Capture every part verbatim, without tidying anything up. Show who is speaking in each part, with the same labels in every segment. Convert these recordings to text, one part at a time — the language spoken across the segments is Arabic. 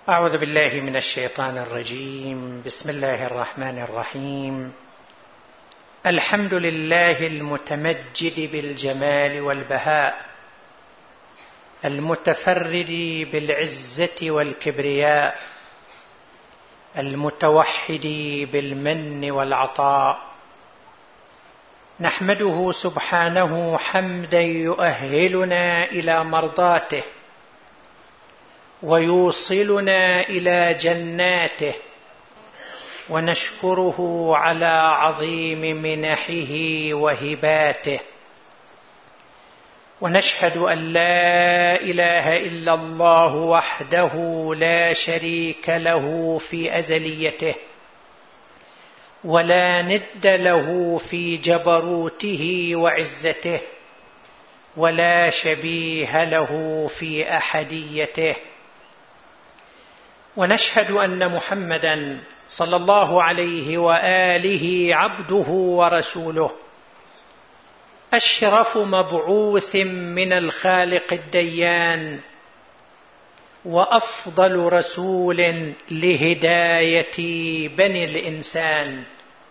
Speaker 1: أعوذ بالله من الشيطان الرجيم. بسم الله الرحمن الرحيم. الحمد لله المتمجد بالجمال والبهاء، المتفرد بالعزة والكبرياء، المتوحد بالمن والعطاء. نحمده سبحانه حمدا يؤهلنا إلى مرضاته ويوصلنا إلى جناته، ونشكره على عظيم منحه وهباته، ونشهد أن لا إله إلا الله وحده لا شريك له في أزليته، ولا ند له في جبروته وعزته، ولا شبيه له في أحديته. ونشهد أن محمدًا صلى الله عليه وآله عبده ورسوله، أشرف مبعوث من الخالق الديان، وأفضل رسول لهداية بني الإنسان.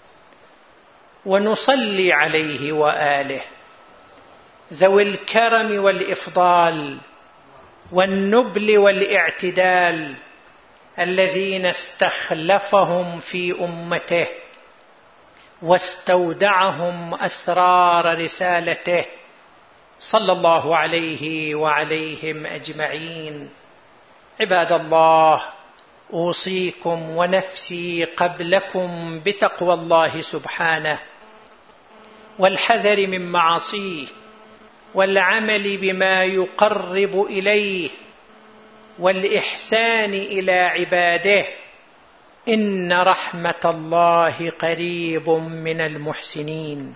Speaker 1: ونصلي عليه وآله ذوي الكرم والإفضال والنبل والاعتدال، الذين استخلفهم في أمته واستودعهم أسرار رسالته، صلى الله عليه وعليهم أجمعين. عباد الله، أوصيكم ونفسي قبلكم بتقوى الله سبحانه، والحذر من معاصيه، والعمل بما يقرب إليه، والإحسان إلى عباده، إن رحمة الله قريب من المحسنين.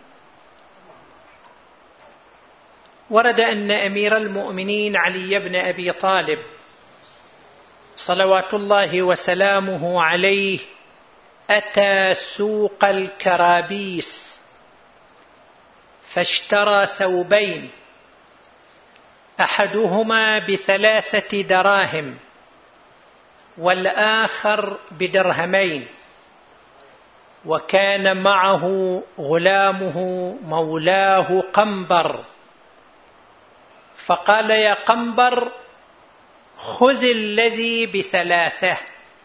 Speaker 1: ورد أن أمير المؤمنين علي بن أبي طالب صلوات الله وسلامه عليه أتى سوق الكرابيس فاشترى ثوبين، أحدهما بثلاثة دراهم والآخر بدرهمين، وكان معه غلامه مولاه قنبر، فقال: يا قنبر، خذ الذي بثلاثة.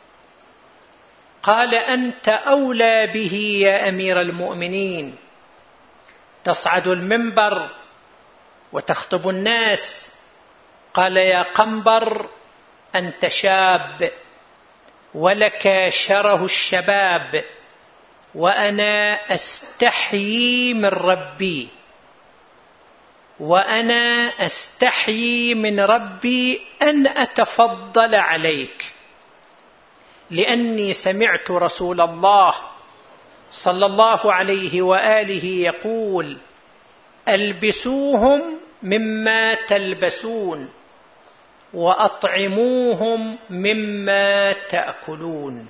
Speaker 1: قال: أنت أولى به يا أمير المؤمنين، تصعد المنبر وتخطب الناس. قال: يا قنبر، أنت شاب ولك شره الشباب، وأنا أستحيي من ربي، وأنا أستحيي من ربي أن أتفضل عليك، لأني سمعت رسول الله صلى الله عليه وآله يقول: ألبسوهم مما تلبسون، وأطعموهم مما تأكلون.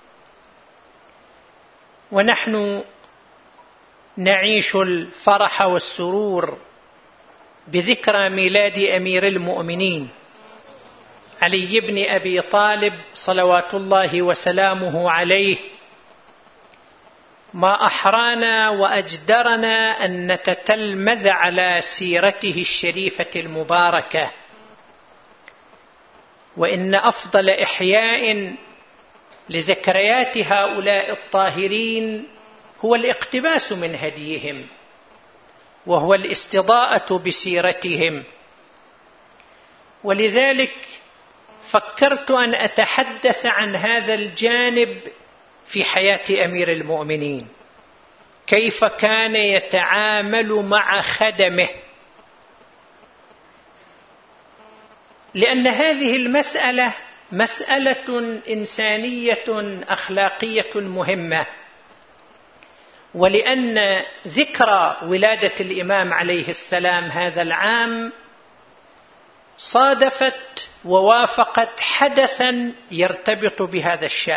Speaker 1: ونحن نعيش الفرح والسرور بذكرى ميلاد أمير المؤمنين علي بن أبي طالب صلوات الله وسلامه عليه. ما أحرانا وأجدرنا أن نتتلمذ على سيرته الشريفة المباركة، وإن أفضل إحياء لذكريات هؤلاء الطاهرين هو الاقتباس من هديهم، وهو الاستضاءة بسيرتهم. ولذلك فكرت أن أتحدث عن هذا الجانب في حياة أمير المؤمنين، كيف كان يتعامل مع خدمه، لأن هذه المسألة مسألة إنسانية أخلاقية مهمة، ولأن ذكرى ولادة الإمام عليه السلام هذا العام صادفت ووافقت حدثا يرتبط بهذا الشأن.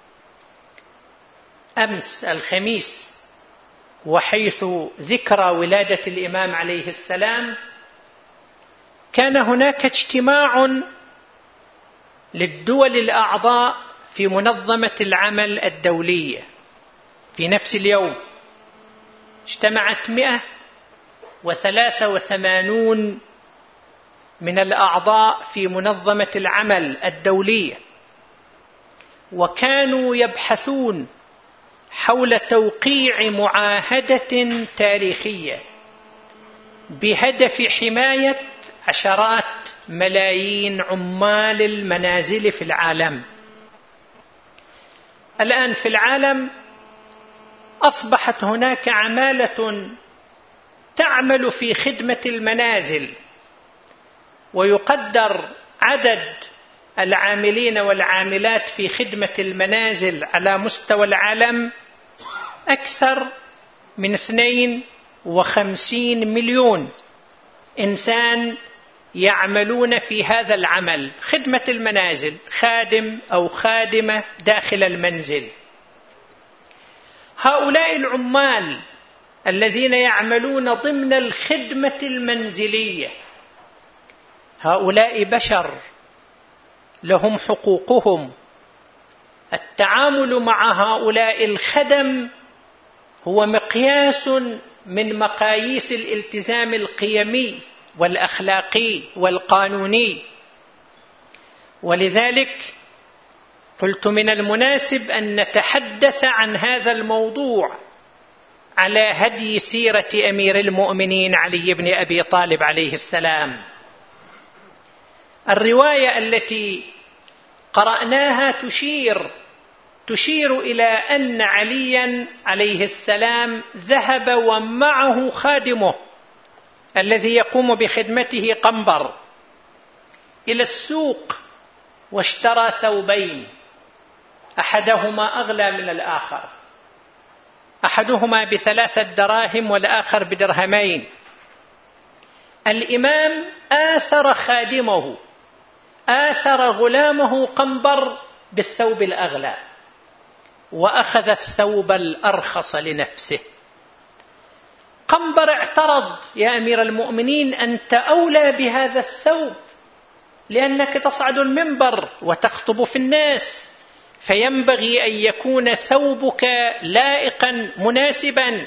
Speaker 1: أمس الخميس، وحيث ذكرى ولادة الإمام عليه السلام، كان هناك اجتماع للدول الأعضاء في منظمة العمل الدولية في نفس اليوم اجتمعت مئة وثلاثة وثمانون من الأعضاء في منظمة العمل الدولية، وكانوا يبحثون حول توقيع معاهدة تاريخية بهدف حماية عشرات ملايين عمال المنازل في العالم. الآن في العالم أصبحت هناك عمالة تعمل في خدمة المنازل، ويقدر عدد العاملين والعاملات في خدمة المنازل على مستوى العالم أكثر من اثنين وخمسين مليون إنسان يعملون في هذا العمل، خدمة المنازل، خادم أو خادمة داخل المنزل. هؤلاء العمال الذين يعملون ضمن الخدمة المنزلية هؤلاء بشر لهم حقوقهم. التعامل مع هؤلاء الخدم هو مقياس من مقاييس الالتزام القيمي والأخلاقي والقانوني. ولذلك قلت من المناسب أن نتحدث عن هذا الموضوع على هدي سيرة أمير المؤمنين علي بن أبي طالب عليه السلام. الرواية التي قرأناها تشير تشير إلى أن عليا عليه السلام ذهب ومعه خادمه الذي يقوم بخدمته قنبر إلى السوق واشترى ثوبين، أحدهما أغلى من الآخر، أحدهما بثلاثة دراهم والآخر بدرهمين. الإمام آثر خادمه، آثر غلامه قنبر بالثوب الأغلى، وأخذ الثوب الأرخص لنفسه. قنبر اعترض: يا أمير المؤمنين، أنت أولى بهذا الثوب، لأنك تصعد المنبر وتخطب في الناس، فينبغي أن يكون ثوبك لائقا مناسبا.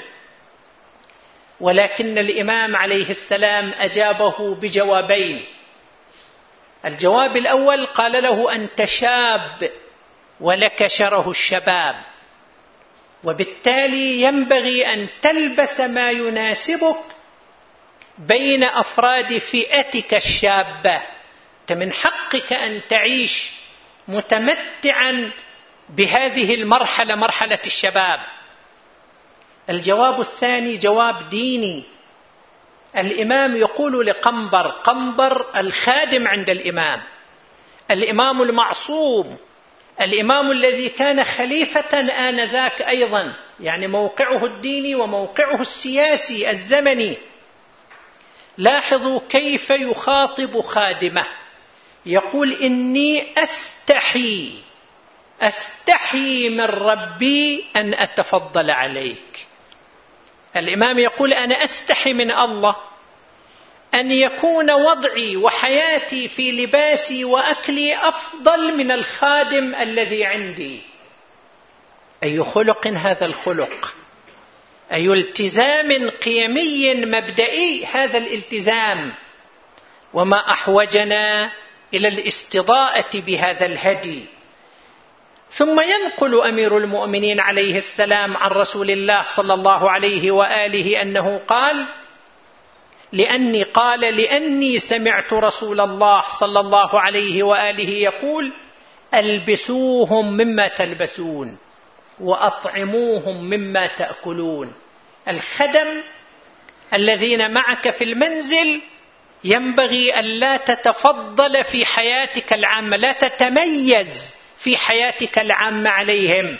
Speaker 1: ولكن الإمام عليه السلام أجابه بجوابين. الجواب الأول قال له: أنت شاب ولك شره الشباب، وبالتالي ينبغي أن تلبس ما يناسبك بين أفراد فئتك الشابة. من حقك أن تعيش متمتعا بهذه المرحلة، مرحلة الشباب. الجواب الثاني جواب ديني. الإمام يقول لقنبر، قنبر الخادم عند الإمام، الإمام المعصوم، الإمام الذي كان خليفة آنذاك أيضا، يعني موقعه الديني وموقعه السياسي الزمني. لاحظوا كيف يخاطب خادمه، يقول: إني أستحي أستحي من ربي أن أتفضل عليك. الإمام يقول: أنا أستحي من الله أن يكون وضعي وحياتي في لباسي وأكلي أفضل من الخادم الذي عندي. أي خلق هذا الخلق، أي التزام قيمي مبدئي هذا الالتزام. وما أحوجنا إلى الاستضاءة بهذا الهدي. ثم ينقل أمير المؤمنين عليه السلام عن رسول الله صلى الله عليه وآله أنه قال: لأني قال لأني سمعت رسول الله صلى الله عليه وآله يقول: ألبسوهم مما تلبسون وأطعموهم مما تأكلون. الخدم الذين معك في المنزل ينبغي أن لا تتفضل في حياتك العامة، لا تتميز في حياتك العامة عليهم.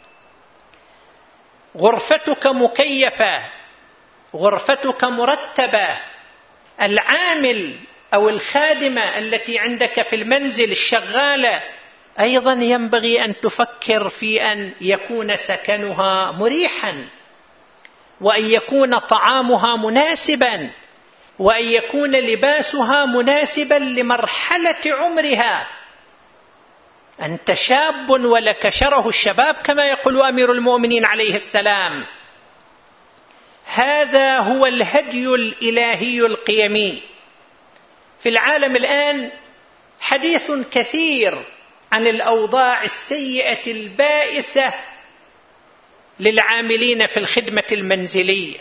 Speaker 1: غرفتك مكيفة، غرفتك مرتبة. العامل أو الخادمة التي عندك في المنزل الشغالة أيضا ينبغي أن تفكر في أن يكون سكنها مريحا، وأن يكون طعامها مناسبا، وأن يكون لباسها مناسبا لمرحلة عمرها. أنت شاب ولك شره الشباب كما يقول أمير المؤمنين عليه السلام. هذا هو الهدي الإلهي القيمي. في العالم الآن حديث كثير عن الأوضاع السيئة البائسة للعاملين في الخدمة المنزلية،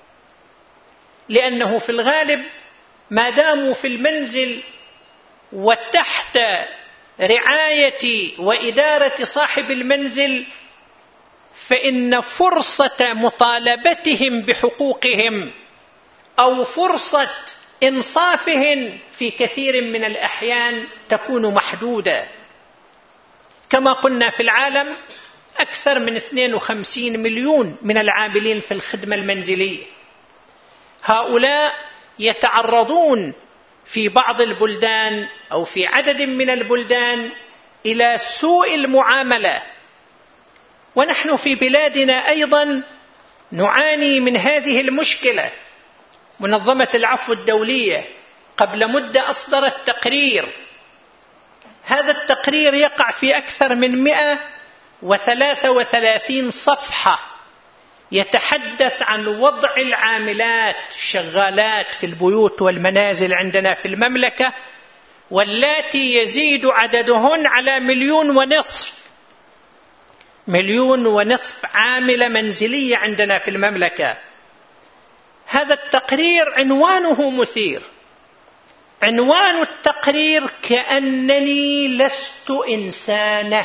Speaker 1: لأنه في الغالب ما داموا في المنزل وتحت رعاية وإدارة صاحب المنزل فإن فرصة مطالبتهم بحقوقهم أو فرصة إنصافهم في كثير من الأحيان تكون محدودة. كما قلنا في العالم أكثر من اثنين وخمسين مليون من العاملين في الخدمة المنزلية. هؤلاء يتعرضون في بعض البلدان أو في عدد من البلدان إلى سوء المعاملة، ونحن في بلادنا أيضا نعاني من هذه المشكلة. منظمة العفو الدولية قبل مدة أصدرت تقرير، هذا التقرير يقع في أكثر من مئة وثلاثة وثلاثين صفحة، يتحدث عن وضع العاملات الشغالات في البيوت والمنازل عندنا في المملكة، واللاتي يزيد عددهن على مليون ونصف مليون ونصف عاملة منزلية عندنا في المملكة. هذا التقرير عنوانه مثير. عنوان التقرير كأنني لست إنسانة،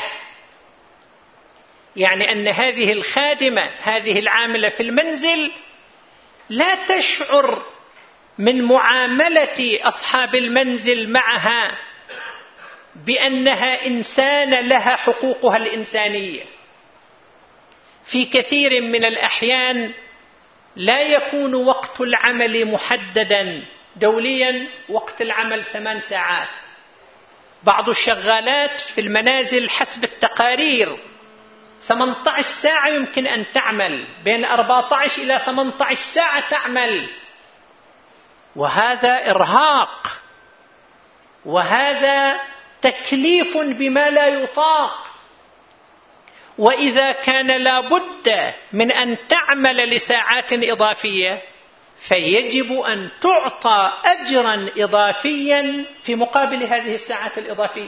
Speaker 1: يعني أن هذه الخادمة هذه العاملة في المنزل لا تشعر من معاملة أصحاب المنزل معها بأنها إنسانة لها حقوقها الإنسانية. في كثير من الأحيان لا يكون وقت العمل محددا دوليا، وقت العمل ثمان ساعات. بعض الشغالات في المنازل حسب التقارير ثمانية عشر ساعة يمكن أن تعمل، بين أربعة عشر إلى ثمانية عشر ساعة تعمل، وهذا إرهاق، وهذا تكليف بما لا يطاق. وإذا كان لا بد من أن تعمل لساعات إضافية فيجب أن تعطى أجرا إضافيا في مقابل هذه الساعات الإضافية.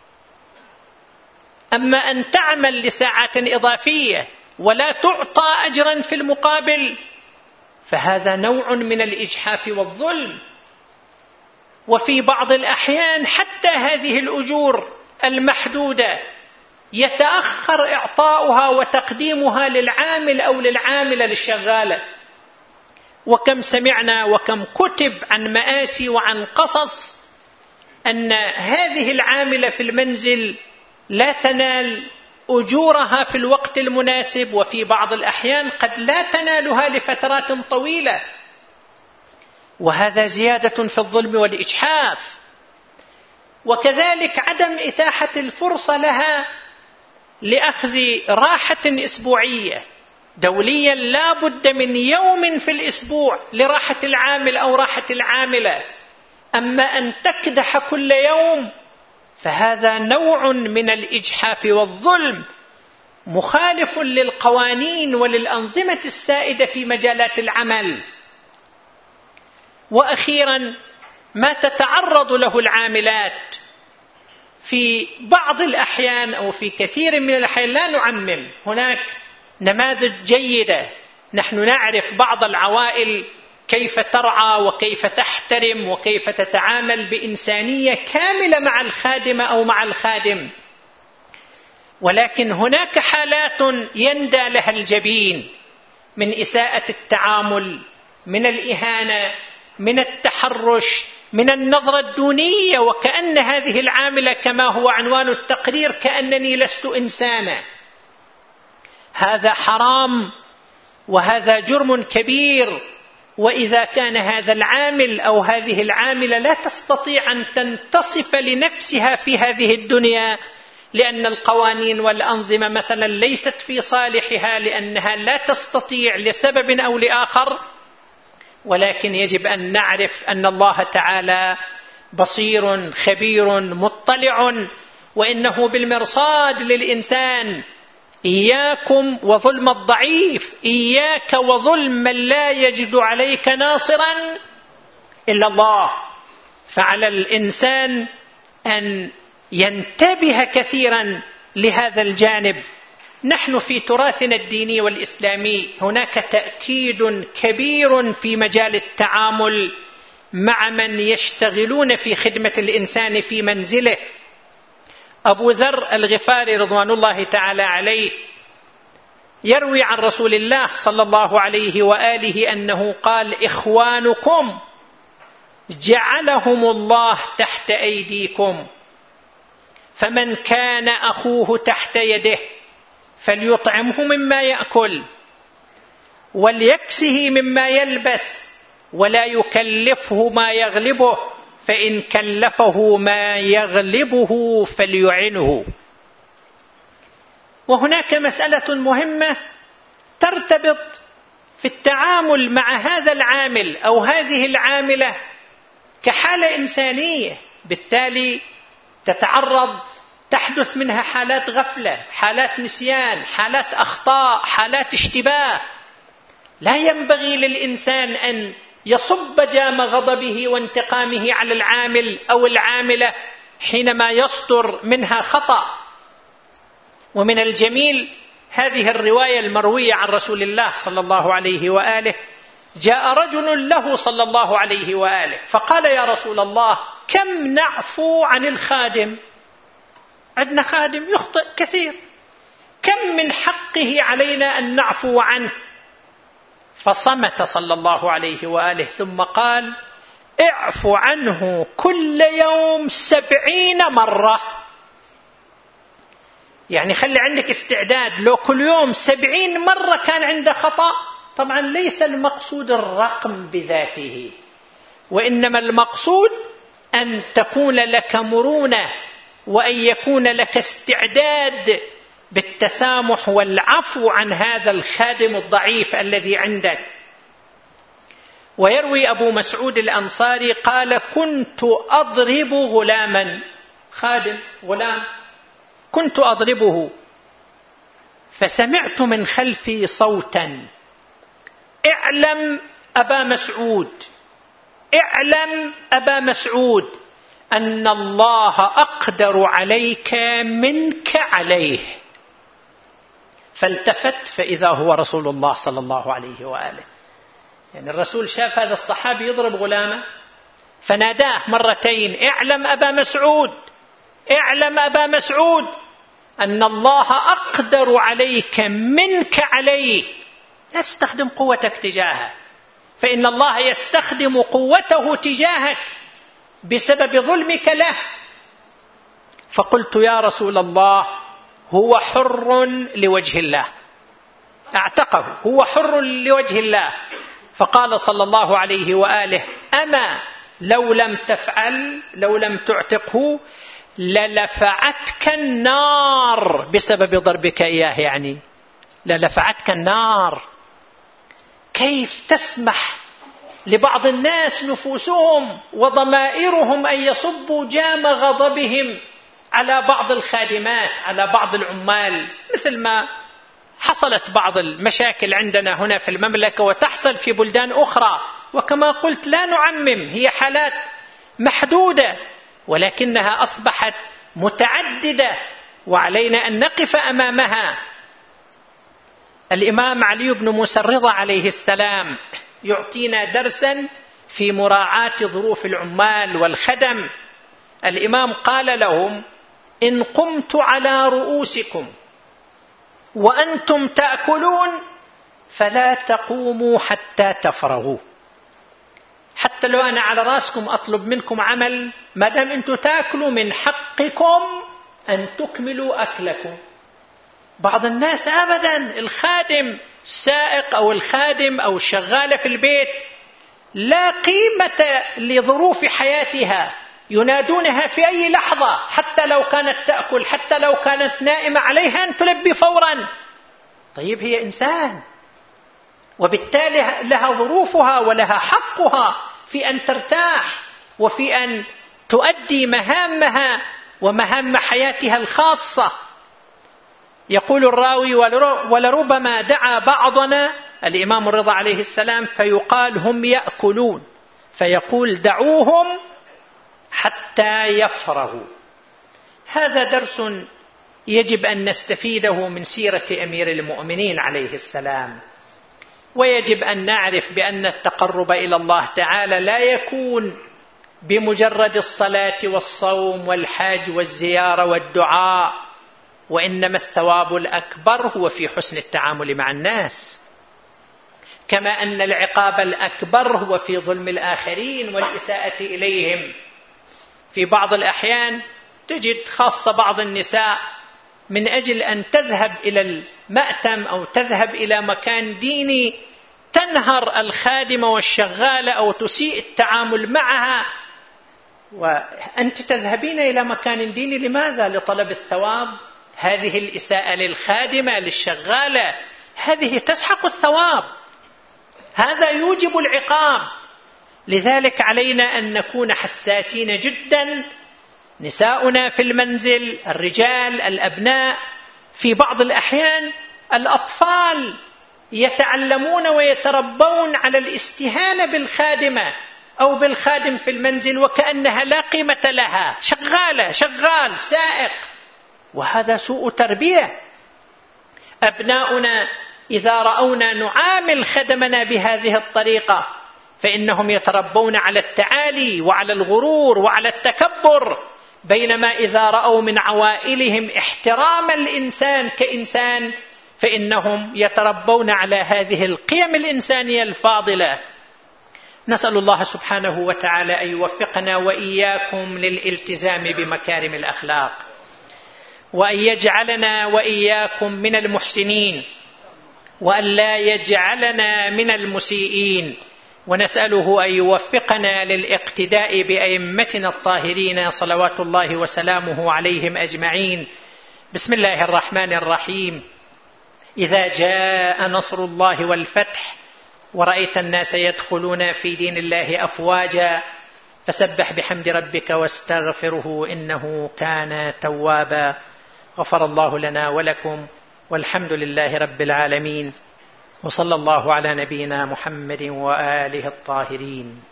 Speaker 1: أما أن تعمل لساعات إضافية ولا تعطى أجرا في المقابل فهذا نوع من الإجحاف والظلم. وفي بعض الأحيان حتى هذه الأجور المحدودة يتأخر إعطاؤها وتقديمها للعامل أو للعاملة للشغالة. وكم سمعنا وكم كتب عن مآسي وعن قصص أن هذه العاملة في المنزل لا تنال أجورها في الوقت المناسب، وفي بعض الأحيان قد لا تنالها لفترات طويلة، وهذا زيادة في الظلم والإجحاف. وكذلك عدم إتاحة الفرصة لها لأخذ راحة أسبوعية دوليا، لا بد من يوم في الأسبوع لراحة العامل أو راحة العاملة. أما أن تكدح كل يوم فهذا نوع من الإجحاف والظلم مخالف للقوانين وللأنظمة السائدة في مجالات العمل. وأخيرا ما تتعرض له العاملات في بعض الأحيان أو في كثير من الأحيان، لا نعمم، هناك نماذج جيدة، نحن نعرف بعض العوائل كيف ترعى وكيف تحترم وكيف تتعامل بإنسانية كاملة مع الخادمة أو مع الخادم، ولكن هناك حالات يندى لها الجبين من إساءة التعامل، من الإهانة، من التحرش، من النظرة الدونية، وكأن هذه العاملة كما هو عنوان التقرير كأنني لست إنسانا. هذا حرام وهذا جرم كبير. وإذا كان هذا العامل أو هذه العاملة لا تستطيع أن تنتصف لنفسها في هذه الدنيا لأن القوانين والأنظمة مثلا ليست في صالحها، لأنها لا تستطيع لسبب أو لآخر، ولكن يجب أن نعرف أن الله تعالى بصير خبير مطلع وإنه بالمرصاد للإنسان. إياكم وظلم الضعيف، إياك وظلم من لا يجد عليك ناصرا إلا الله. فعلى الإنسان أن ينتبه كثيرا لهذا الجانب. نحن في تراثنا الديني والإسلامي هناك تأكيد كبير في مجال التعامل مع من يشتغلون في خدمة الإنسان في منزله. أبو ذر الغفاري رضوان الله تعالى عليه يروي عن رسول الله صلى الله عليه وآله أنه قال: إخوانكم جعلهم الله تحت أيديكم، فمن كان أخوه تحت يده فليطعمه مما يأكل وليكسه مما يلبس ولا يكلفه ما يغلبه، فإن كلفه ما يغلبه فليعنه. وهناك مسألة مهمة ترتبط في التعامل مع هذا العامل أو هذه العاملة كحالة إنسانية، بالتالي تتعرض تحدث منها حالات غفلة، حالات نسيان، حالات أخطاء، حالات اشتباه. لا ينبغي للإنسان أن يصب جام غضبه وانتقامه على العامل أو العاملة حينما يصدر منها خطأ. ومن الجميل هذه الرواية المروية عن رسول الله صلى الله عليه وآله: جاء رجل له صلى الله عليه وآله فقال: يا رسول الله، كم نعفو عن الخادم؟ عندنا خادم يخطئ كثير، كم من حقه علينا أن نعفو عنه؟ فصمت صلى الله عليه وآله ثم قال: اعفو عنه كل يوم سبعين مرة. يعني خلي عندك استعداد، لو كل يوم سبعين مرة كان عنده خطأ. طبعا ليس المقصود الرقم بذاته، وإنما المقصود أن تكون لك مرونة وأن يكون لك استعداد بالتسامح والعفو عن هذا الخادم الضعيف الذي عندك. ويروي أبو مسعود الأنصاري قال: كنت أضرب غلاما، خادم غلام كنت أضربه، فسمعت من خلفي صوتا: اعلم أبا مسعود، اعلم أبا مسعود أن الله أقدر عليك منك عليه. فالتفت فإذا هو رسول الله صلى الله عليه وآله. يعني الرسول شاف هذا الصحابي يضرب غلامه فناداه مرتين: اعلم أبا مسعود، اعلم أبا مسعود أن الله أقدر عليك منك عليه. لا تستخدم قوتك تجاهه، فإن الله يستخدم قوته تجاهك بسبب ظلمك له. فقلت: يا رسول الله، هو حر لوجه الله، اعتقه، هو حر لوجه الله. فقال صلى الله عليه وآله: أما لو لم تفعل، لو لم تعتقه للفعتك النار بسبب ضربك إياه. يعني للفعتك النار. كيف تسمح لبعض الناس نفوسهم وضمائرهم أن يصبوا جام غضبهم على بعض الخادمات، على بعض العمال، مثل ما حصلت بعض المشاكل عندنا هنا في المملكة وتحصل في بلدان أخرى. وكما قلت لا نعمم، هي حالات محدودة ولكنها أصبحت متعددة وعلينا أن نقف أمامها. الإمام علي بن موسى الرضا عليه السلام يعطينا درسا في مراعاة ظروف العمال والخدم. الإمام قال لهم: إن قمت على رؤوسكم وأنتم تأكلون فلا تقوموا حتى تفرغوا. حتى لو أنا على رأسكم أطلب منكم عمل، ما دام أنتم تأكلوا من حقكم أن تكملوا أكلكم. بعض الناس أبدا، الخادم السائق أو الخادم أو الشغالة في البيت لا قيمة لظروف حياتها، ينادونها في أي لحظة، حتى لو كانت تأكل، حتى لو كانت نائمة عليها أن تلبي فورا. طيب هي إنسان، وبالتالي لها ظروفها ولها حقها في أن ترتاح وفي أن تؤدي مهامها ومهام حياتها الخاصة. يقول الراوي: ولربما دعا بعضنا الإمام الرضا عليه السلام فيقال هم يأكلون، فيقول: دعوهم حتى يفرغوا. هذا درس يجب أن نستفيده من سيرة أمير المؤمنين عليه السلام. ويجب أن نعرف بأن التقرب إلى الله تعالى لا يكون بمجرد الصلاة والصوم والحج والزيارة والدعاء، وإنما الثواب الأكبر هو في حسن التعامل مع الناس، كما أن العقاب الأكبر هو في ظلم الآخرين والإساءة إليهم. في بعض الأحيان تجد خاصة بعض النساء من أجل أن تذهب إلى المأتم أو تذهب إلى مكان ديني تنهر الخادمة والشغالة أو تسيء التعامل معها. وأنت تذهبين إلى مكان ديني لماذا؟ لطلب الثواب. هذه الإساءة للخادمة للشغالة هذه تسحق الثواب، هذا يوجب العقاب. لذلك علينا أن نكون حساسين جدا، نساؤنا في المنزل، الرجال، الأبناء. في بعض الأحيان الأطفال يتعلمون ويتربون على الاستهانة بالخادمة أو بالخادم في المنزل وكأنها لا قيمة لها، شغالة شغال سائق، وهذا سوء تربية. أبناؤنا إذا رأونا نعامل خدمنا بهذه الطريقة فإنهم يتربون على التعالي وعلى الغرور وعلى التكبر، بينما إذا رأوا من عوائلهم احترام الإنسان كإنسان فإنهم يتربون على هذه القيم الإنسانية الفاضلة. نسأل الله سبحانه وتعالى أن يوفقنا وإياكم للالتزام بمكارم الأخلاق، وأن يجعلنا وإياكم من المحسنين، وأن لا يجعلنا من المسيئين، ونسأله أن يوفقنا للاقتداء بأئمتنا الطاهرين صلوات الله وسلامه عليهم أجمعين. بسم الله الرحمن الرحيم. إذا جاء نصر الله والفتح ورأيت الناس يدخلون في دين الله أفواجا فسبح بحمد ربك واستغفره إنه كان توابا. غفر الله لنا ولكم، والحمد لله رب العالمين، وصلى الله على نبينا محمد وآله الطاهرين.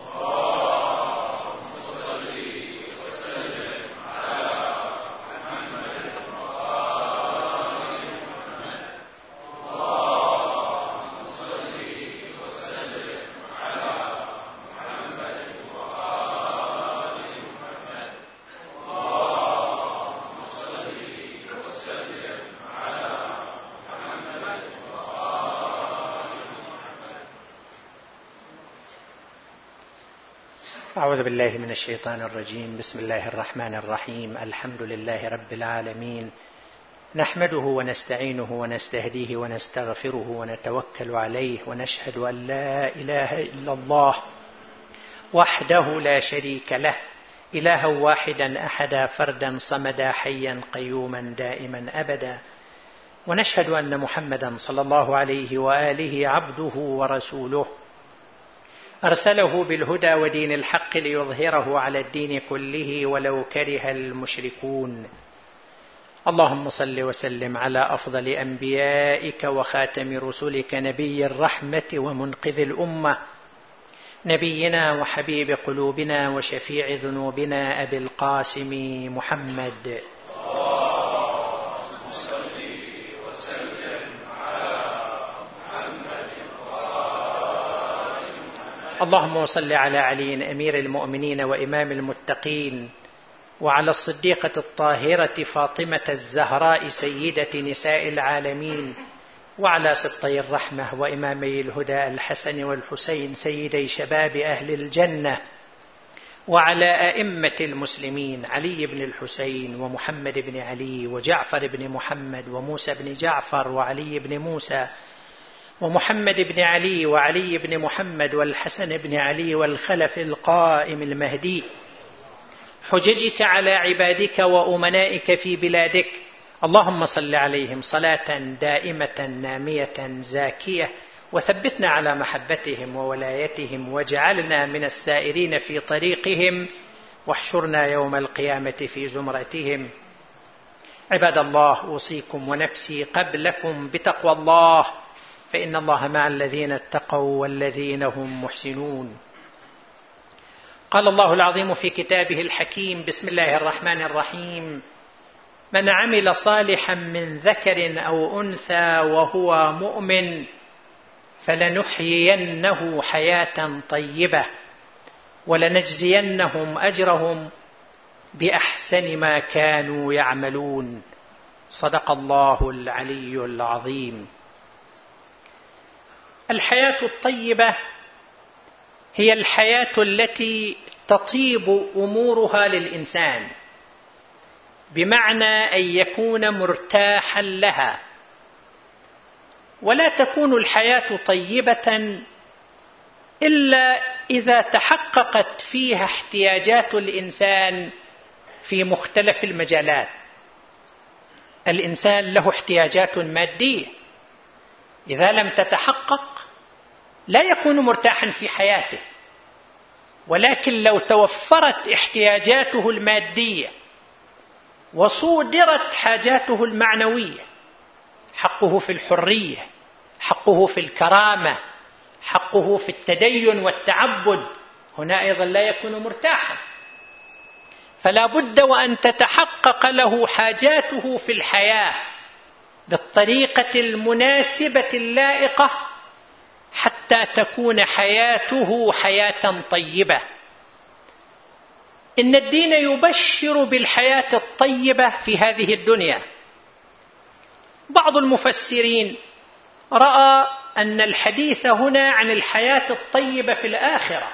Speaker 1: أعوذ بالله من الشيطان الرجيم. بسم الله الرحمن الرحيم. الحمد لله رب العالمين، نحمده ونستعينه ونستهديه ونستغفره ونتوكل عليه، ونشهد أن لا إله إلا الله وحده لا شريك له، إلها واحدا أحدا فردا صمدا حيا قيوما دائما أبدا. ونشهد أن محمدا صلى الله عليه وآله عبده ورسوله، أرسله بالهدى ودين الحق ليظهره على الدين كله ولو كره المشركون. اللهم صل وسلم على أفضل أنبيائك وخاتم رسلك، نبي الرحمة ومنقذ الأمة، نبينا وحبيب قلوبنا وشفيع ذنوبنا أبي القاسم محمد. اللهم صل على علي أمير المؤمنين وإمام المتقين، وعلى الصديقة الطاهرة فاطمة الزهراء سيدة نساء العالمين، وعلى سبطي الرحمة وإمامي الهدى الحسن والحسين سيدي شباب أهل الجنة، وعلى أئمة المسلمين علي بن الحسين ومحمد بن علي وجعفر بن محمد وموسى بن جعفر وعلي بن موسى ومحمد بن علي وعلي بن محمد والحسن بن علي والخلف القائم المهدي، حججك على عبادك وأمنائك في بلادك. اللهم صل عليهم صلاة دائمة نامية زاكية، وثبتنا على محبتهم وولايتهم، واجعلنا من السائرين في طريقهم واحشرنا يوم القيامة في زمرتهم. عباد الله، أوصيكم ونفسي قبلكم بتقوى الله، فإن الله مع الذين اتقوا والذين هم محسنون. قال الله العظيم في كتابه الحكيم: بسم الله الرحمن الرحيم: من عمل صالحا من ذكر أو أنثى وهو مؤمن فلنحيينه حياة طيبة ولنجزينهم أجرهم بأحسن ما كانوا يعملون. صدق الله العلي العظيم. الحياة الطيبة هي الحياة التي تطيب أمورها للإنسان، بمعنى أن يكون مرتاحا لها، ولا تكون الحياة طيبة إلا إذا تحققت فيها احتياجات الإنسان في مختلف المجالات. الإنسان له احتياجات مادية، إذا لم تتحقق لا يكون مرتاحا في حياته، ولكن لو توفرت احتياجاته المادية وصودرت حاجاته المعنوية، حقه في الحرية، حقه في الكرامة، حقه في التدين والتعبد، هنا أيضا لا يكون مرتاحا. فلا بد وأن تتحقق له حاجاته في الحياة بالطريقة المناسبة اللائقة حتى تكون حياته حياة طيبة. إن الدين يبشر بالحياة الطيبة في هذه الدنيا. بعض المفسرين رأى أن الحديث هنا عن الحياة الطيبة في الآخرة،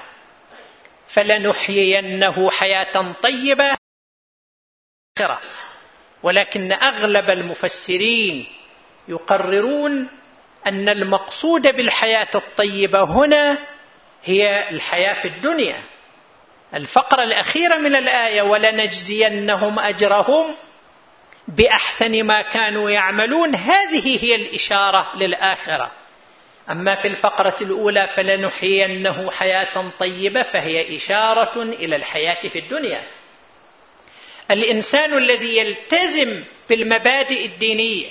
Speaker 1: فلنحيينه حياة طيبة، ولكن أغلب المفسرين يقررون أن المقصود بالحياة الطيبة هنا هي الحياة في الدنيا. الفقرة الأخيرة من الآية: ولنجزينهم أجرهم بأحسن ما كانوا يعملون، هذه هي الإشارة للآخرة. أما في الفقرة الأولى فلنحيينه حياة طيبة فهي إشارة إلى الحياة في الدنيا. الإنسان الذي يلتزم بالمبادئ الدينية،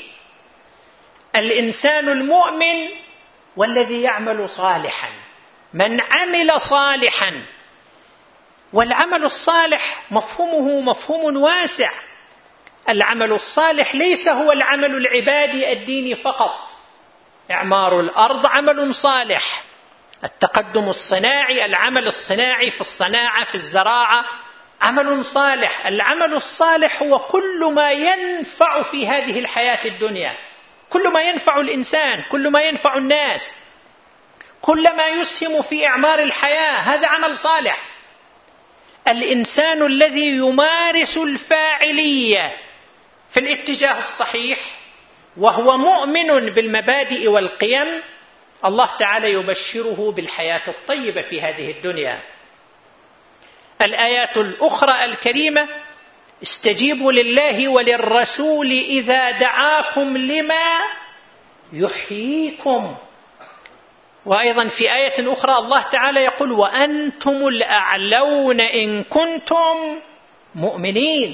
Speaker 1: الإنسان المؤمن والذي يعمل صالحا، من عمل صالحا. والعمل الصالح مفهومه مفهوم واسع. العمل الصالح ليس هو العمل العبادي الديني فقط. إعمار الأرض عمل صالح، التقدم الصناعي، العمل الصناعي في الصناعة في الزراعة عمل صالح. العمل الصالح هو كل ما ينفع في هذه الحياة الدنيا، كل ما ينفع الإنسان، كل ما ينفع الناس، كل ما يسهم في إعمار الحياة، هذا عمل صالح. الإنسان الذي يمارس الفاعلية في الاتجاه الصحيح وهو مؤمن بالمبادئ والقيم، الله تعالى يبشره بالحياة الطيبة في هذه الدنيا. الآيات الأخرى الكريمة: استجيبوا لله وللرسول إذا دعاكم لما يحييكم. وأيضا في آية أخرى الله تعالى يقول: وأنتم الأعلون إن كنتم مؤمنين.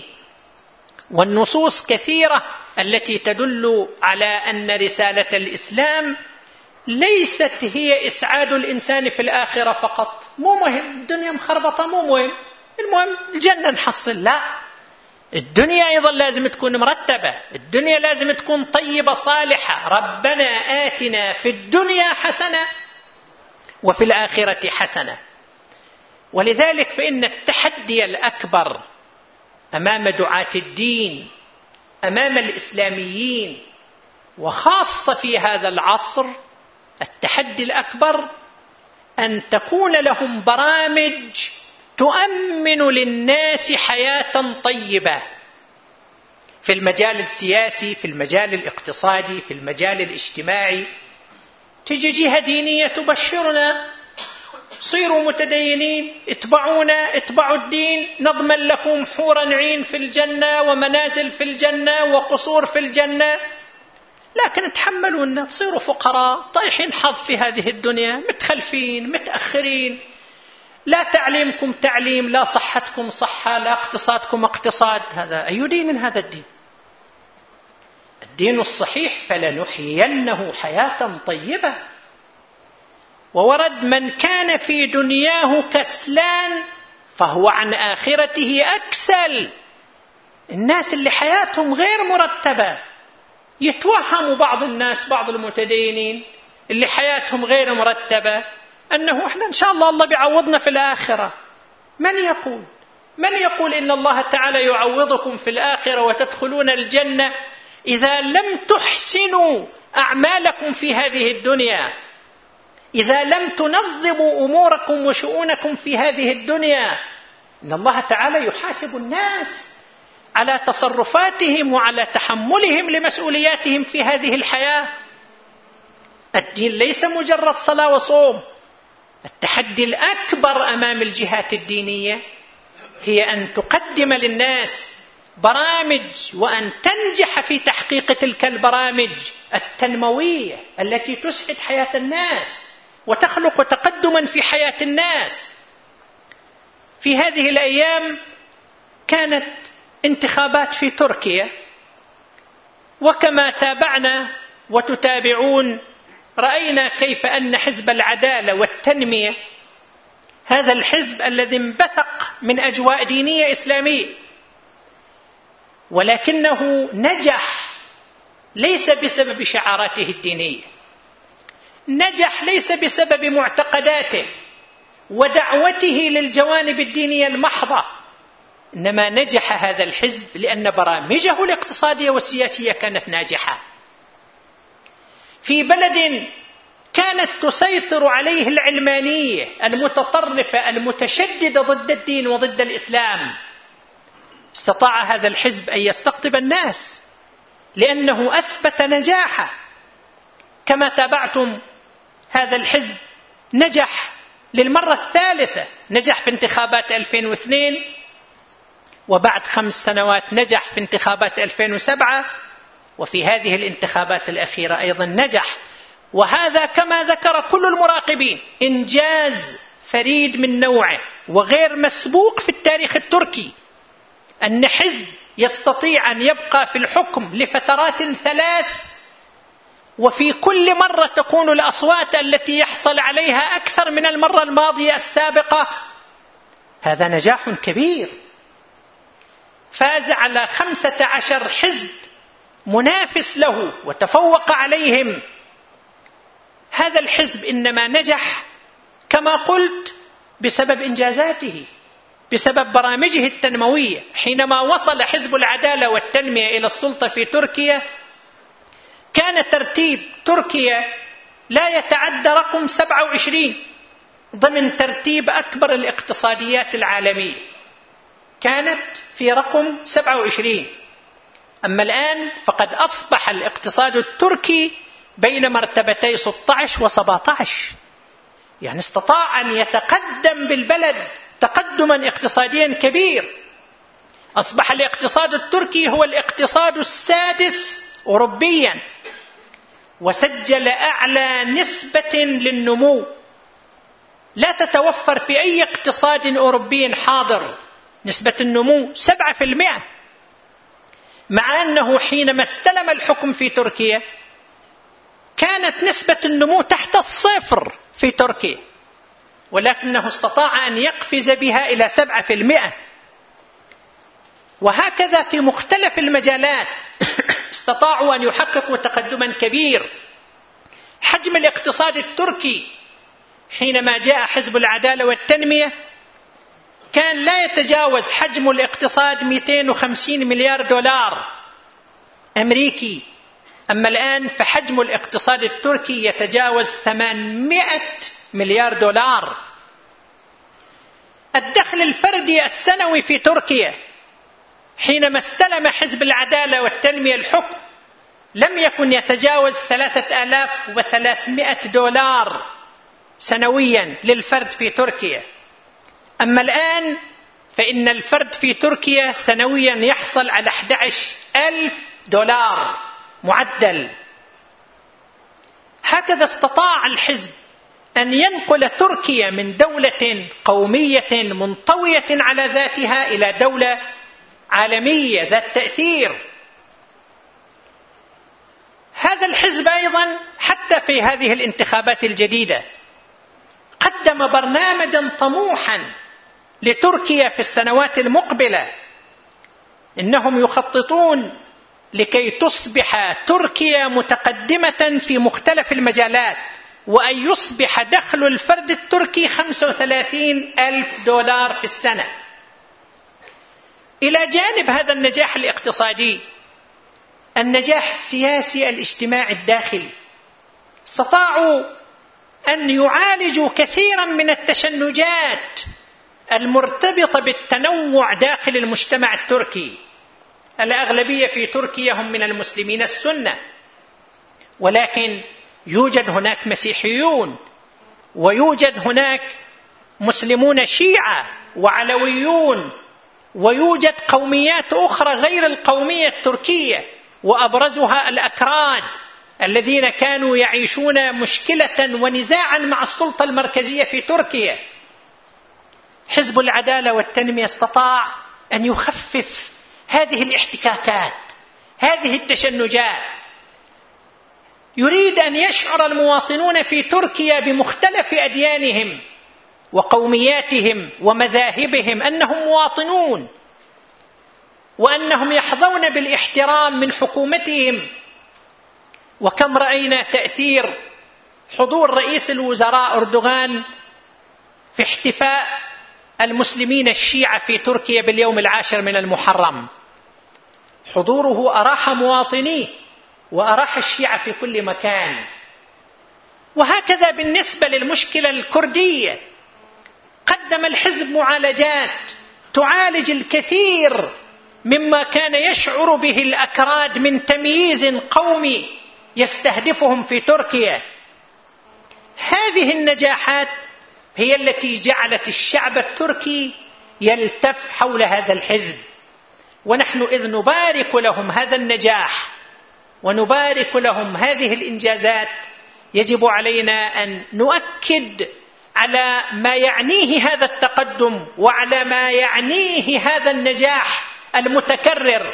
Speaker 1: والنصوص كثيرة التي تدل على أن رسالة الإسلام ليست هي إسعاد الإنسان في الآخرة فقط. مو مهم الدنيا مخربطة، مو مهم، المهم الجنة نحصل. لا، الدنيا أيضا لازم تكون مرتبة، الدنيا لازم تكون طيبة صالحة. ربنا آتنا في الدنيا حسنة وفي الآخرة حسنة. ولذلك فإن التحدي الأكبر أمام دعاة الدين، أمام الإسلاميين، وخاصة في هذا العصر، التحدي الأكبر أن تكون لهم برامج تؤمن للناس حياة طيبة في المجال السياسي، في المجال الاقتصادي، في المجال الاجتماعي. تجي جهة دينية تبشرنا: صيروا متدينين، اتبعونا، اتبعوا الدين، نضمن لكم حورا عين في الجنة ومنازل في الجنة وقصور في الجنة. لكن تحملوا أن تصيروا فقراء طايحين حظ في هذه الدنيا، متخلفين متأخرين، لا تعليمكم تعليم، لا صحتكم صحة، لا اقتصادكم اقتصاد. هذا أي دين هذا الدين؟ الدين الصحيح فلنحيينه حياة طيبة. وورد من كان في دنياه كسلان فهو عن آخرته أكسل. الناس اللي حياتهم غير مرتبة، يتوهم بعض الناس بعض المتدينين اللي حياتهم غير مرتبة أنه إحنا إن شاء الله الله بيعوضنا في الآخرة. من يقول من يقول إن الله تعالى يعوضكم في الآخرة وتدخلون الجنة إذا لم تحسنوا أعمالكم في هذه الدنيا، إذا لم تنظموا أموركم وشؤونكم في هذه الدنيا؟ إن الله تعالى يحاسب الناس على تصرفاتهم وعلى تحملهم لمسؤولياتهم في هذه الحياة. الدين ليس مجرد صلاة وصوم. التحدي الأكبر أمام الجهات الدينية هي أن تقدم للناس برامج وأن تنجح في تحقيق تلك البرامج التنموية التي تسعد حياة الناس وتخلق تقدما في حياة الناس. في هذه الأيام كانت انتخابات في تركيا، وكما تابعنا وتتابعون رأينا كيف أن حزب العدالة والتنمية، هذا الحزب الذي انبثق من أجواء دينية إسلامية، ولكنه نجح ليس بسبب شعاراته الدينية، نجح ليس بسبب معتقداته ودعوته للجوانب الدينية المحضة، إنما نجح هذا الحزب لأن برامجه الاقتصادية والسياسية كانت ناجحة. في بلد كانت تسيطر عليه العلمانية المتطرفة المتشددة ضد الدين وضد الإسلام، استطاع هذا الحزب أن يستقطب الناس لأنه أثبت نجاحه. كما تابعتم هذا الحزب نجح للمرة الثالثة، نجح في انتخابات ألفين واثنين، وبعد خمس سنوات نجح في انتخابات ألفين وسبعة، وفي هذه الانتخابات الأخيرة أيضا نجح. وهذا كما ذكر كل المراقبين إنجاز فريد من نوعه وغير مسبوق في التاريخ التركي، أن حزب يستطيع أن يبقى في الحكم لفترات ثلاث، وفي كل مرة تكون الأصوات التي يحصل عليها أكثر من المرة الماضية السابقة. هذا نجاح كبير. فاز على خمسة عشر حزب منافس له وتفوق عليهم. هذا الحزب إنما نجح كما قلت بسبب إنجازاته، بسبب برامجه التنموية. حينما وصل حزب العدالة والتنمية إلى السلطة في تركيا كان ترتيب تركيا لا يتعدى رقم سبعة وعشرين ضمن ترتيب أكبر الاقتصاديات العالمية، كانت في رقم سبعة وعشرين. أما الآن فقد أصبح الاقتصاد التركي بين مرتبتي ستة عشر وسبعة عشر، يعني استطاع أن يتقدم بالبلد تقدما اقتصاديا كبير. أصبح الاقتصاد التركي هو الاقتصاد السادس أوروبيا، وسجل أعلى نسبة للنمو لا تتوفر في أي اقتصاد أوروبي حاضر. نسبة النمو سبعة في المئة، مع أنه حينما استلم الحكم في تركيا كانت نسبة النمو تحت الصفر في تركيا، ولكنه استطاع أن يقفز بها إلى سبعة في المئة. وهكذا في مختلف المجالات استطاعوا أن يحققوا تقدما كبير. حجم الاقتصاد التركي حينما جاء حزب العدالة والتنمية كان لا يتجاوز حجم الاقتصاد مئتين وخمسين مليار دولار أمريكي، أما الآن فحجم الاقتصاد التركي يتجاوز ثمانمئة مليار دولار. الدخل الفردي السنوي في تركيا حينما استلم حزب العدالة والتنمية الحكم لم يكن يتجاوز ثلاثة آلاف وثلاثمئة دولار سنويا للفرد في تركيا، أما الآن فإن الفرد في تركيا سنويا يحصل على أحد عشر ألف دولار معدل. هكذا استطاع الحزب أن ينقل تركيا من دولة قومية منطوية على ذاتها إلى دولة عالمية ذات تأثير. هذا الحزب أيضا حتى في هذه الانتخابات الجديدة قدم برنامجا طموحا لتركيا في السنوات المقبلة. إنهم يخططون لكي تصبح تركيا متقدمة في مختلف المجالات، وأن يصبح دخل الفرد التركي خمسة وثلاثين ألف دولار في السنة. إلى جانب هذا النجاح الاقتصادي، النجاح السياسي الاجتماعي الداخلي، استطاعوا أن يعالجوا كثيرا من التشنجات المرتبطة بالتنوع داخل المجتمع التركي. الأغلبية في تركيا هم من المسلمين السنة، ولكن يوجد هناك مسيحيون، ويوجد هناك مسلمون شيعة وعلويون، ويوجد قوميات أخرى غير القومية التركية، وأبرزها الأكراد الذين كانوا يعيشون مشكلة ونزاعا مع السلطة المركزية في تركيا. حزب العدالة والتنمية استطاع أن يخفف هذه الاحتكاكات، هذه التشنجات. يريد أن يشعر المواطنون في تركيا بمختلف أديانهم وقومياتهم ومذاهبهم أنهم مواطنون، وأنهم يحظون بالاحترام من حكومتهم. وكم رأينا تأثير حضور رئيس الوزراء أردوغان في احتفاء المسلمين الشيعة في تركيا باليوم العاشر من المحرم. حضوره أراح مواطنيه وأراح الشيعة في كل مكان. وهكذا بالنسبة للمشكلة الكردية، قدم الحزب معالجات تعالج الكثير مما كان يشعر به الأكراد من تمييز قومي يستهدفهم في تركيا. هذه النجاحات هي التي جعلت الشعب التركي يلتف حول هذا الحزب، ونحن إذ نبارك لهم هذا النجاح ونبارك لهم هذه الإنجازات، يجب علينا أن نؤكد على ما يعنيه هذا التقدم وعلى ما يعنيه هذا النجاح المتكرر.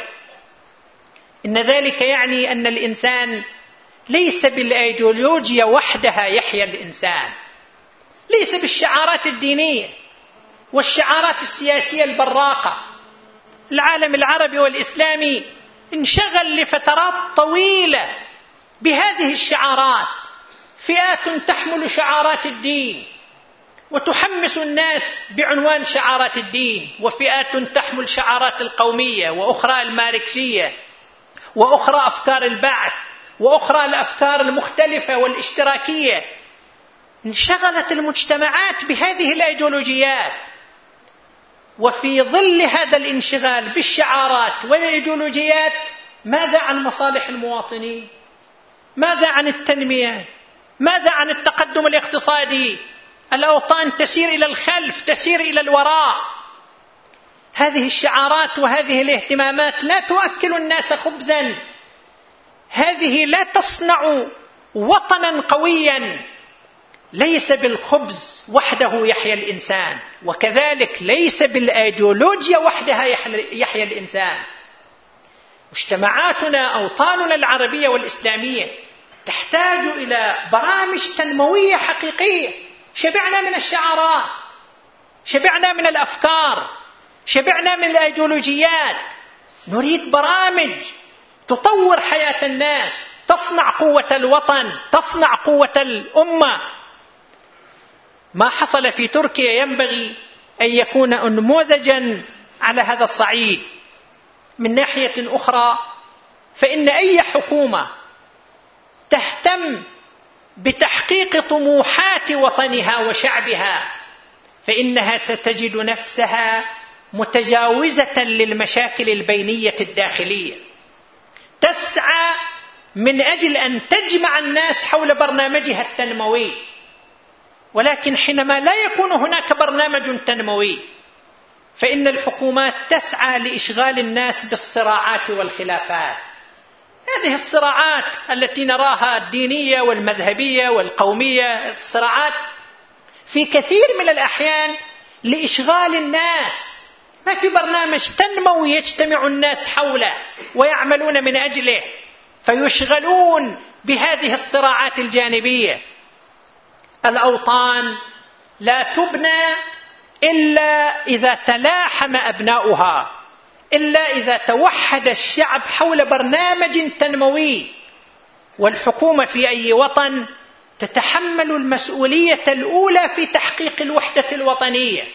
Speaker 1: إن ذلك يعني أن الإنسان ليس بالأيديولوجيا وحدها يحيا الإنسان، ليس بالشعارات الدينية والشعارات السياسية البراقة. العالم العربي والإسلامي انشغل لفترات طويلة بهذه الشعارات، فئات تحمل شعارات الدين وتحمس الناس بعنوان شعارات الدين، وفئات تحمل شعارات القومية، وأخرى الماركسية، وأخرى أفكار البعث، وأخرى الأفكار المختلفة والاشتراكية. انشغلت المجتمعات بهذه الأيديولوجيات، وفي ظل هذا الانشغال بالشعارات والأيديولوجيات ماذا عن مصالح المواطنين؟ ماذا عن التنمية؟ ماذا عن التقدم الاقتصادي؟ الأوطان تسير إلى الخلف، تسير إلى الوراء. هذه الشعارات وهذه الاهتمامات لا تؤكل الناس خبزا، هذه لا تصنع وطنا قويا. ليس بالخبز وحده يحيا الإنسان، وكذلك ليس بالأيديولوجيا وحدها يحيا الإنسان. مجتمعاتنا، أوطاننا العربية والإسلامية تحتاج إلى برامج تنموية حقيقية. شبعنا من الشعارات، شبعنا من الأفكار، شبعنا من الأيديولوجيات. نريد برامج تطور حياة الناس، تصنع قوة الوطن، تصنع قوة الأمة. ما حصل في تركيا ينبغي أن يكون نموذجا على هذا الصعيد. من ناحية أخرى، فإن أي حكومة تهتم بتحقيق طموحات وطنها وشعبها فإنها ستجد نفسها متجاوزة للمشاكل البينية الداخلية، تسعى من أجل أن تجمع الناس حول برنامجها التنموي. ولكن حينما لا يكون هناك برنامج تنموي، فإن الحكومات تسعى لإشغال الناس بالصراعات والخلافات. هذه الصراعات التي نراها الدينية والمذهبية والقومية، الصراعات في كثير من الأحيان لإشغال الناس. ما في برنامج تنموي يجتمع الناس حوله ويعملون من أجله، فيشغلون بهذه الصراعات الجانبية. الأوطان لا تبنى إلا إذا تلاحم أبناؤها، إلا إذا توحد الشعب حول برنامج تنموي. والحكومة في أي وطن تتحمل المسؤولية الأولى في تحقيق الوحدة الوطنية.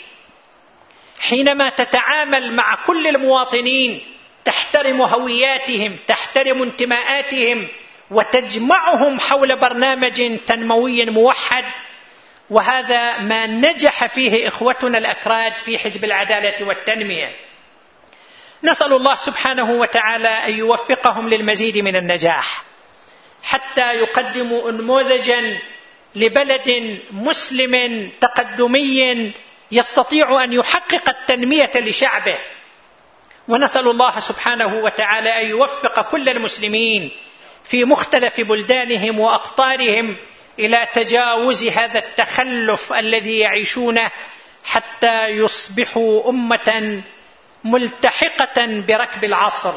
Speaker 1: حينما تتعامل مع كل المواطنين تحترم هوياتهم، تحترم انتماءاتهم، وتجمعهم حول برنامج تنموي موحد. وهذا ما نجح فيه إخوتنا الأكراد في حزب العدالة والتنمية. نسأل الله سبحانه وتعالى أن يوفقهم للمزيد من النجاح حتى يقدموا نموذجا لبلد مسلم تقدمي يستطيع أن يحقق التنمية لشعبه. ونسأل الله سبحانه وتعالى أن يوفق كل المسلمين في مختلف بلدانهم وأقطارهم إلى تجاوز هذا التخلف الذي يعيشونه، حتى يصبحوا أمة ملتحقة بركب العصر.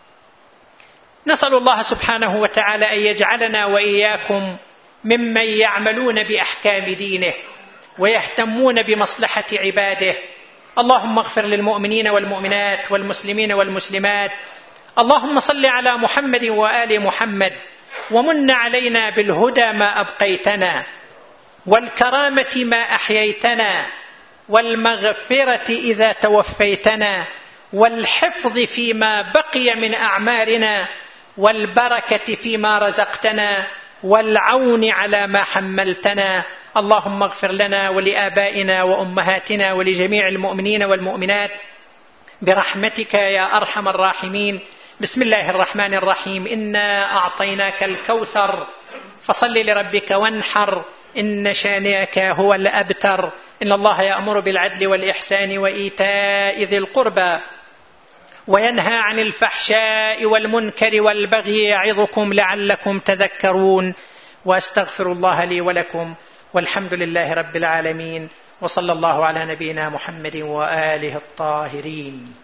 Speaker 1: نسأل الله سبحانه وتعالى أن يجعلنا وإياكم ممن يعملون بأحكام دينه ويهتمون بمصلحة عباده. اللهم اغفر للمؤمنين والمؤمنات والمسلمين والمسلمات. اللهم صل على محمد وآل محمد، ومن علينا بالهدى ما أبقيتنا، والكرامة ما أحييتنا، والمغفرة إذا توفيتنا، والحفظ فيما بقي من أعمارنا، والبركة فيما رزقتنا، والعون على ما حملتنا. اللهم اغفر لنا ولآبائنا وأمهاتنا ولجميع المؤمنين والمؤمنات برحمتك يا أرحم الراحمين. بسم الله الرحمن الرحيم. إنا أعطيناك الكوثر فصل لربك وانحر، إن شانئك هو الأبتر. إن الله يأمر بالعدل والإحسان وإيتاء ذي القربى وينهى عن الفحشاء والمنكر والبغي يعظكم لعلكم تذكرون. وأستغفر الله لي ولكم، والحمد لله رب العالمين، وصلى الله على نبينا محمد وآله الطاهرين.